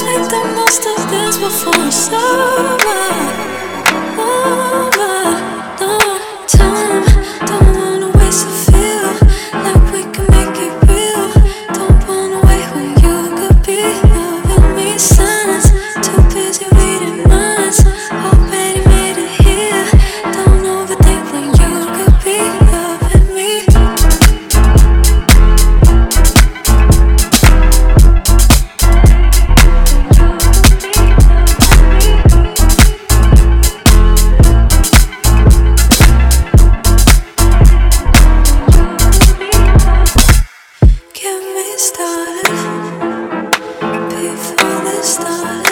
make the most of this before it's over. Over. No time, don't wanna waste a feel like we can make it real. Don't wanna wait when you could be loving me. Silence, too busy reading minds. Already made it here. Don't overthink when you could be loving me. Get me started before this started.